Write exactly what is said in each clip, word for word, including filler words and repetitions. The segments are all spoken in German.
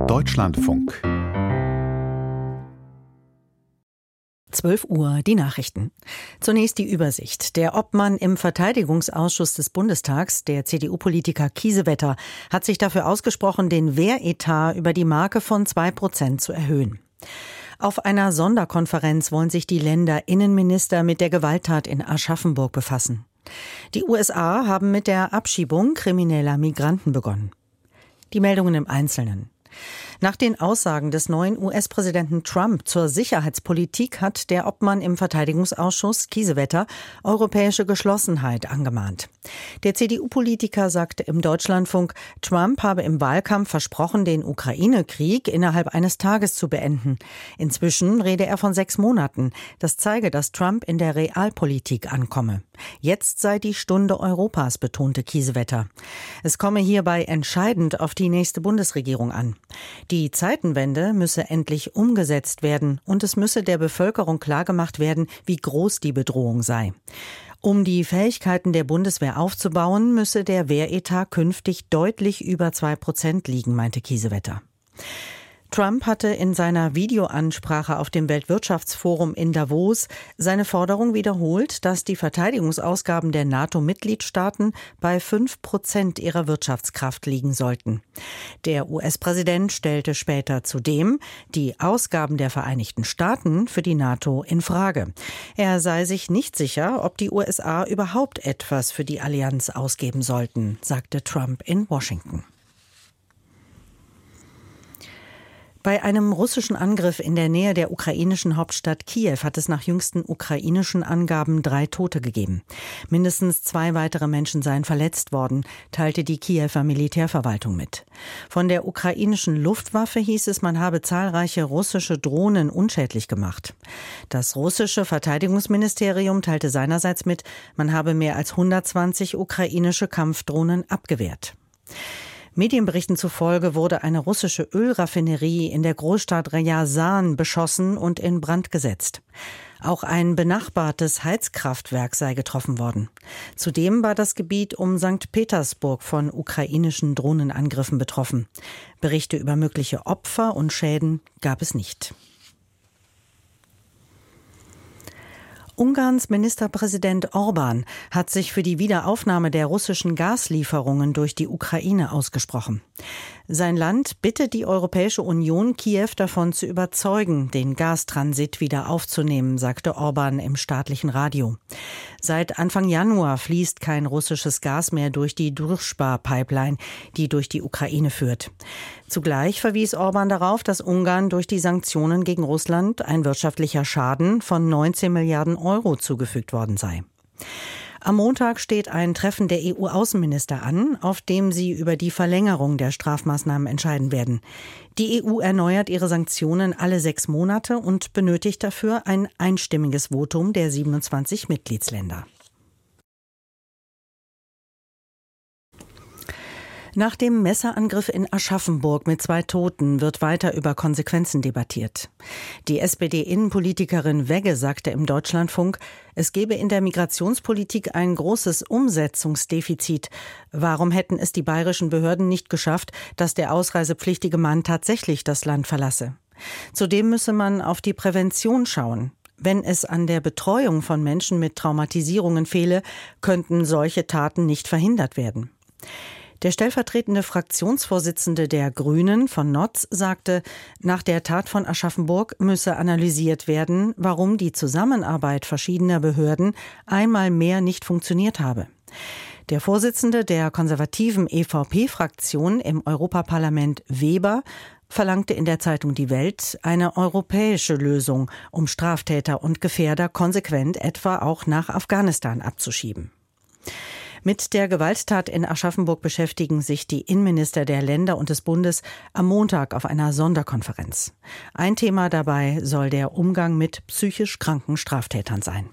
Deutschlandfunk. zwölf Uhr, die Nachrichten. Zunächst die Übersicht. Der Obmann im Verteidigungsausschuss des Bundestags, der C D U-Politiker Kiesewetter, hat sich dafür ausgesprochen, den Wehretat über die Marke von zwei Prozent zu erhöhen. Auf einer Sonderkonferenz wollen sich die Länderinnenminister mit der Gewalttat in Aschaffenburg befassen. Die U S A haben mit der Abschiebung krimineller Migranten begonnen. Die Meldungen im Einzelnen. Nach den Aussagen des neuen U S-Präsidenten Trump zur Sicherheitspolitik hat der Obmann im Verteidigungsausschuss, Kiesewetter, europäische Geschlossenheit angemahnt. Der C D U-Politiker sagte im Deutschlandfunk, Trump habe im Wahlkampf versprochen, den Ukraine-Krieg innerhalb eines Tages zu beenden. Inzwischen rede er von sechs Monaten. Das zeige, dass Trump in der Realpolitik ankomme. Jetzt sei die Stunde Europas, betonte Kiesewetter. Es komme hierbei entscheidend auf die nächste Bundesregierung an. Die Zeitenwende müsse endlich umgesetzt werden und es müsse der Bevölkerung klargemacht werden, wie groß die Bedrohung sei. Um die Fähigkeiten der Bundeswehr aufzubauen, müsse der Wehretat künftig deutlich über zwei Prozent liegen, meinte Kiesewetter. Trump hatte in seiner Videoansprache auf dem Weltwirtschaftsforum in Davos seine Forderung wiederholt, dass die Verteidigungsausgaben der NATO-Mitgliedstaaten bei fünf Prozent ihrer Wirtschaftskraft liegen sollten. Der U S-Präsident stellte später zudem die Ausgaben der Vereinigten Staaten für die NATO in Frage. Er sei sich nicht sicher, ob die U S A überhaupt etwas für die Allianz ausgeben sollten, sagte Trump in Washington. Bei einem russischen Angriff in der Nähe der ukrainischen Hauptstadt Kiew hat es nach jüngsten ukrainischen Angaben drei Tote gegeben. Mindestens zwei weitere Menschen seien verletzt worden, teilte die Kiewer Militärverwaltung mit. Von der ukrainischen Luftwaffe hieß es, man habe zahlreiche russische Drohnen unschädlich gemacht. Das russische Verteidigungsministerium teilte seinerseits mit, man habe mehr als hundertzwanzig ukrainische Kampfdrohnen abgewehrt. Medienberichten zufolge wurde eine russische Ölraffinerie in der Großstadt Ryazan beschossen und in Brand gesetzt. Auch ein benachbartes Heizkraftwerk sei getroffen worden. Zudem war das Gebiet um Sankt Petersburg von ukrainischen Drohnenangriffen betroffen. Berichte über mögliche Opfer und Schäden gab es nicht. Ungarns Ministerpräsident Orbán hat sich für die Wiederaufnahme der russischen Gaslieferungen durch die Ukraine ausgesprochen. Sein Land bittet die Europäische Union, Kiew davon zu überzeugen, den Gastransit wieder aufzunehmen, sagte Orbán im staatlichen Radio. Seit Anfang Januar fließt kein russisches Gas mehr durch die Druzhba-Pipeline, die durch die Ukraine führt. Zugleich verwies Orbán darauf, dass Ungarn durch die Sanktionen gegen Russland ein wirtschaftlicher Schaden von neunzehn Milliarden Euro zugefügt worden sei. Am Montag steht ein Treffen der E U-Außenminister an, auf dem sie über die Verlängerung der Strafmaßnahmen entscheiden werden. Die E U erneuert ihre Sanktionen alle sechs Monate und benötigt dafür ein einstimmiges Votum der siebenundzwanzig Mitgliedsländer. Nach dem Messerangriff in Aschaffenburg mit zwei Toten wird weiter über Konsequenzen debattiert. Die S P D-Innenpolitikerin Wegge sagte im Deutschlandfunk, es gebe in der Migrationspolitik ein großes Umsetzungsdefizit. Warum hätten es die bayerischen Behörden nicht geschafft, dass der ausreisepflichtige Mann tatsächlich das Land verlasse? Zudem müsse man auf die Prävention schauen. Wenn es an der Betreuung von Menschen mit Traumatisierungen fehle, könnten solche Taten nicht verhindert werden. Der stellvertretende Fraktionsvorsitzende der Grünen von Notz sagte, nach der Tat von Aschaffenburg müsse analysiert werden, warum die Zusammenarbeit verschiedener Behörden einmal mehr nicht funktioniert habe. Der Vorsitzende der konservativen E V P-Fraktion im Europaparlament Weber verlangte in der Zeitung Die Welt eine europäische Lösung, um Straftäter und Gefährder konsequent etwa auch nach Afghanistan abzuschieben. Mit der Gewalttat in Aschaffenburg beschäftigen sich die Innenminister der Länder und des Bundes am Montag auf einer Sonderkonferenz. Ein Thema dabei soll der Umgang mit psychisch kranken Straftätern sein.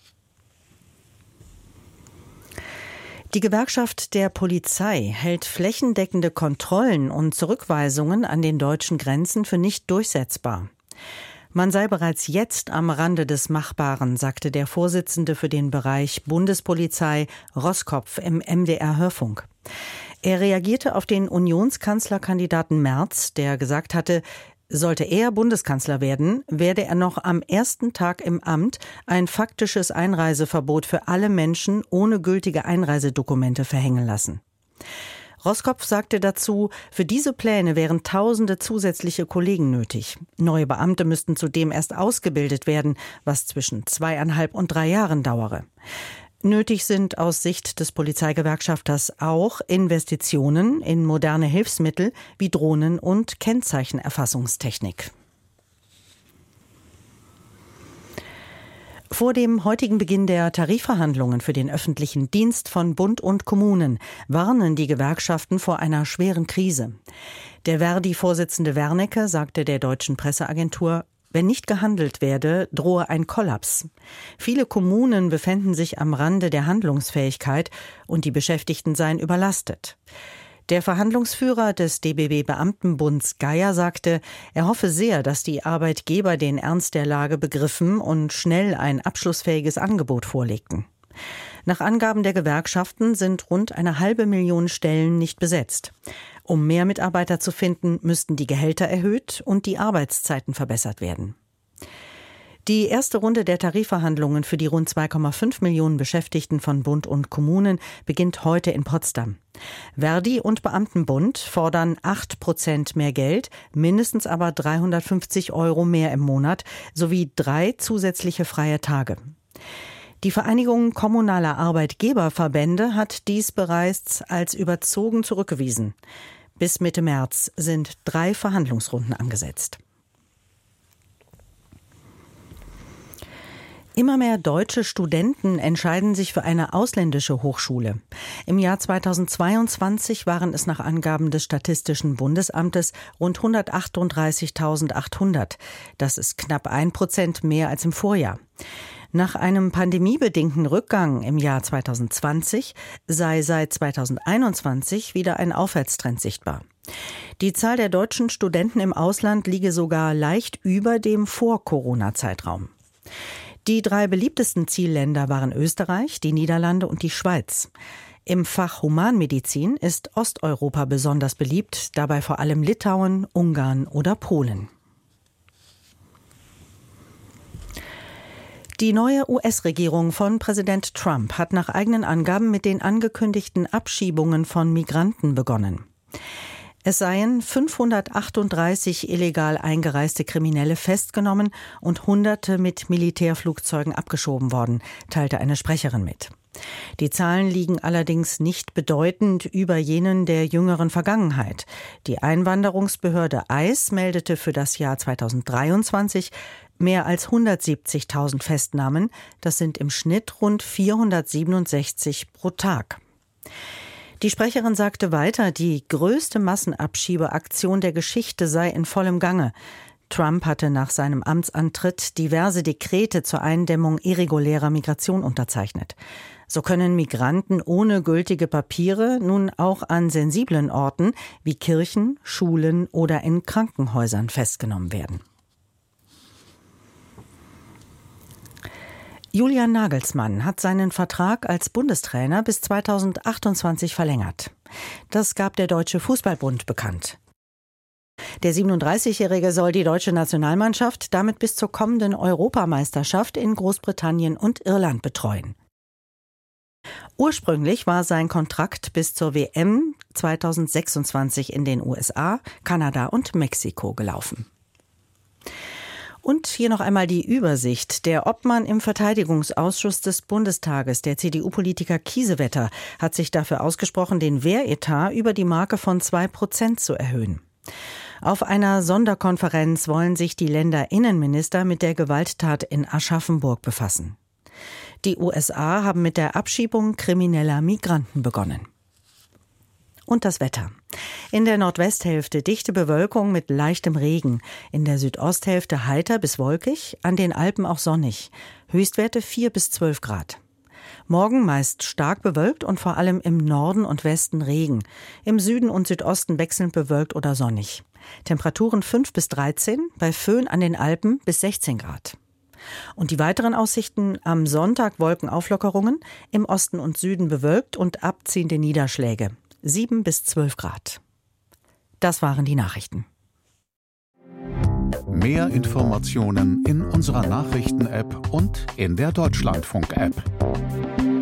Die Gewerkschaft der Polizei hält flächendeckende Kontrollen und Zurückweisungen an den deutschen Grenzen für nicht durchsetzbar. Man sei bereits jetzt am Rande des Machbaren, sagte der Vorsitzende für den Bereich Bundespolizei Roskopf im M D R-Hörfunk. Er reagierte auf den Unionskanzlerkandidaten Merz, der gesagt hatte, sollte er Bundeskanzler werden, werde er noch am ersten Tag im Amt ein faktisches Einreiseverbot für alle Menschen ohne gültige Einreisedokumente verhängen lassen. Roskopf sagte dazu, für diese Pläne wären tausende zusätzliche Kollegen nötig. Neue Beamte müssten zudem erst ausgebildet werden, was zwischen zweieinhalb und drei Jahren dauere. Nötig sind aus Sicht des Polizeigewerkschafters auch Investitionen in moderne Hilfsmittel wie Drohnen und Kennzeichenerfassungstechnik. Vor dem heutigen Beginn der Tarifverhandlungen für den öffentlichen Dienst von Bund und Kommunen warnen die Gewerkschaften vor einer schweren Krise. Der Verdi-Vorsitzende Wernicke sagte der deutschen Presseagentur, wenn nicht gehandelt werde, drohe ein Kollaps. Viele Kommunen befänden sich am Rande der Handlungsfähigkeit und die Beschäftigten seien überlastet. Der Verhandlungsführer des D B B-Beamtenbunds Geier sagte, er hoffe sehr, dass die Arbeitgeber den Ernst der Lage begriffen und schnell ein abschlussfähiges Angebot vorlegten. Nach Angaben der Gewerkschaften sind rund eine halbe Million Stellen nicht besetzt. Um mehr Mitarbeiter zu finden, müssten die Gehälter erhöht und die Arbeitszeiten verbessert werden. Die erste Runde der Tarifverhandlungen für die rund zwei Komma fünf Millionen Beschäftigten von Bund und Kommunen beginnt heute in Potsdam. Verdi und Beamtenbund fordern acht Prozent mehr Geld, mindestens aber dreihundertfünfzig Euro mehr im Monat sowie drei zusätzliche freie Tage. Die Vereinigung kommunaler Arbeitgeberverbände hat dies bereits als überzogen zurückgewiesen. Bis Mitte März sind drei Verhandlungsrunden angesetzt. Immer mehr deutsche Studenten entscheiden sich für eine ausländische Hochschule. Im Jahr zweitausendzweiundzwanzig waren es nach Angaben des Statistischen Bundesamtes rund hundertachtunddreißigtausendachthundert. Das ist knapp ein Prozent mehr als im Vorjahr. Nach einem pandemiebedingten Rückgang im Jahr zweitausendzwanzig sei seit zweitausendeinundzwanzig wieder ein Aufwärtstrend sichtbar. Die Zahl der deutschen Studenten im Ausland liege sogar leicht über dem Vor-Corona-Zeitraum. Die drei beliebtesten Zielländer waren Österreich, die Niederlande und die Schweiz. Im Fach Humanmedizin ist Osteuropa besonders beliebt, dabei vor allem Litauen, Ungarn oder Polen. Die neue U S-Regierung von Präsident Trump hat nach eigenen Angaben mit den angekündigten Abschiebungen von Migranten begonnen. Es seien fünfhundertachtunddreißig illegal eingereiste Kriminelle festgenommen und Hunderte mit Militärflugzeugen abgeschoben worden, teilte eine Sprecherin mit. Die Zahlen liegen allerdings nicht bedeutend über jenen der jüngeren Vergangenheit. Die Einwanderungsbehörde I C E meldete für das Jahr zweitausenddreiundzwanzig mehr als hundertsiebzigtausend Festnahmen. Das sind im Schnitt rund vierhundertsiebenundsechzig pro Tag. Die Sprecherin sagte weiter, die größte Massenabschiebeaktion der Geschichte sei in vollem Gange. Trump hatte nach seinem Amtsantritt diverse Dekrete zur Eindämmung irregulärer Migration unterzeichnet. So können Migranten ohne gültige Papiere nun auch an sensiblen Orten wie Kirchen, Schulen oder in Krankenhäusern festgenommen werden. Julian Nagelsmann hat seinen Vertrag als Bundestrainer bis zweitausendachtundzwanzig verlängert. Das gab der Deutsche Fußballbund bekannt. Der siebenunddreißigjährige soll die deutsche Nationalmannschaft damit bis zur kommenden Europameisterschaft in Großbritannien und Irland betreuen. Ursprünglich war sein Kontrakt bis zur W M zweitausendsechsundzwanzig in den U S A, Kanada und Mexiko gelaufen. Und hier noch einmal die Übersicht. Der Obmann im Verteidigungsausschuss des Bundestages, der C D U-Politiker Kiesewetter, hat sich dafür ausgesprochen, den Wehretat über die Marke von zwei Prozent zu erhöhen. Auf einer Sonderkonferenz wollen sich die Länderinnenminister mit der Gewalttat in Aschaffenburg befassen. Die U S A haben mit der Abschiebung krimineller Migranten begonnen. Und das Wetter. In der Nordwesthälfte dichte Bewölkung mit leichtem Regen. In der Südosthälfte heiter bis wolkig, an den Alpen auch sonnig. Höchstwerte vier bis zwölf Grad. Morgen meist stark bewölkt und vor allem im Norden und Westen Regen. Im Süden und Südosten wechselnd bewölkt oder sonnig. Temperaturen fünf bis dreizehn, bei Föhn an den Alpen bis sechzehn Grad. Und die weiteren Aussichten: am Sonntag Wolkenauflockerungen, im Osten und Süden bewölkt und abziehende Niederschläge. sieben bis zwölf Grad. Das waren die Nachrichten. Mehr Informationen in unserer Nachrichten-App und in der Deutschlandfunk-App.